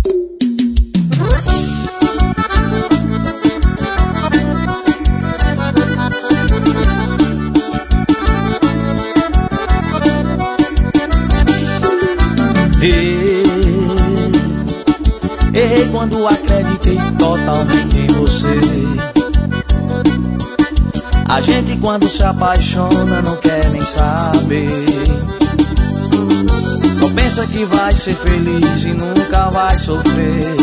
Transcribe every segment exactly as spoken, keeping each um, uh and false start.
Errei quando acreditei totalmente em você. A gente quando se apaixona não quer nem saber. Só pensa que vai ser feliz e nunca vai sofrer.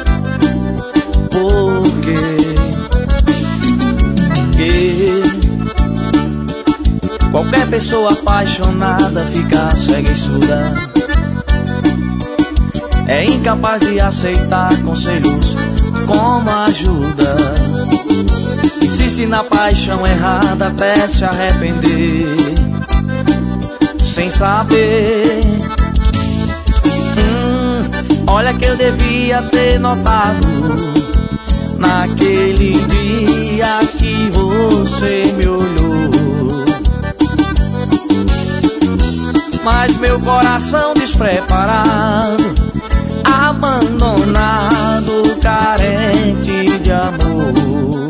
Por quê? Porque qualquer pessoa apaixonada fica cega e surda. É incapaz de aceitar conselhos como ajuda. Insiste na paixão errada até se arrepender, sem saber. hum, Olha que eu devia ter notado naquele dia que você me olhou. Mas meu coração despreparado, abandonado, carente de amor,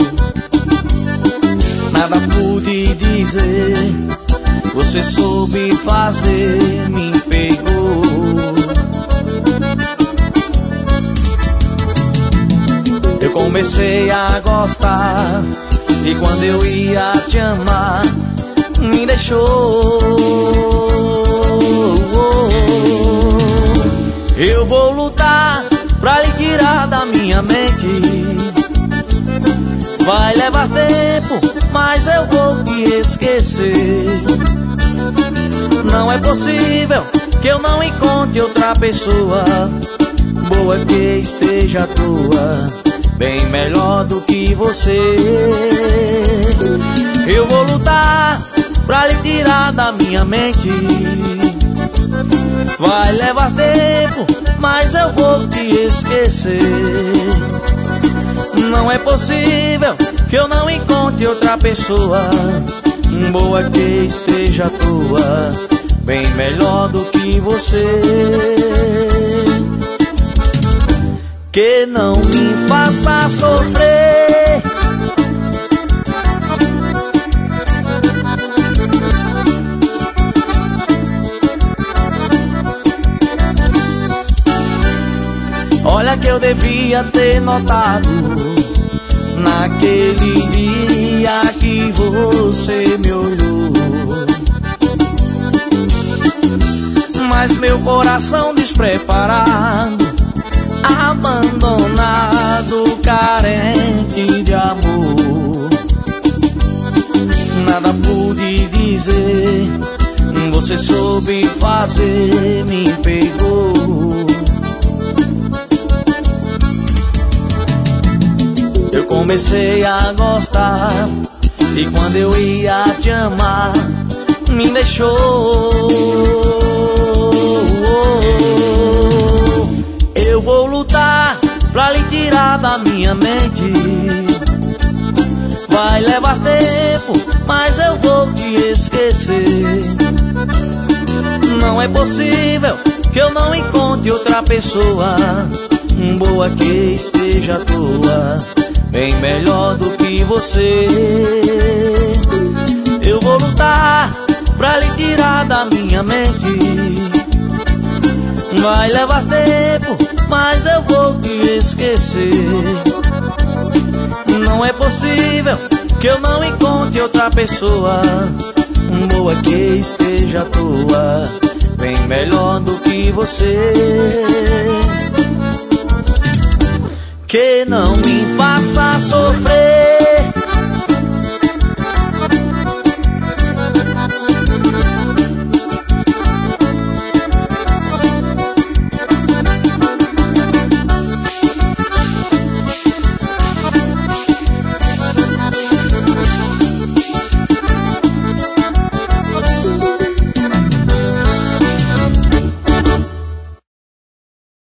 nada pude dizer, você soube fazer, me pegou. Eu comecei a gostar e quando eu ia te amar, me deixou. Eu vou lutar pra lhe tirar da minha mente. Vai levar tempo, mas eu vou te esquecer. Não é possível que eu não encontre outra pessoa boa que esteja à toa, bem melhor do que você. Eu vou lutar pra lhe tirar da minha mente. Vai levar tempo, mas eu vou te esquecer. Não é possível que eu não encontre outra pessoa boa que esteja à toa, bem melhor do que você. Que não me faça sofrer. Olha que eu devia ter notado naquele dia que você me olhou. Mas meu coração despreparado, abandonado, carente de amor, nada pude dizer, você soube fazer, me pegou. Eu comecei a gostar e quando eu ia te amar, me deixou. Eu vou lutar pra lhe tirar da minha mente. Vai levar tempo, mas eu vou te esquecer. Não é possível que eu não encontre outra pessoa boa que esteja à toa, bem melhor do que você. Eu vou lutar pra lhe tirar da minha mente. Vai levar tempo, mas eu vou te esquecer. Não é possível que eu não encontre outra pessoa boa que esteja à toa, bem melhor do que você. Que não me faça sofrer.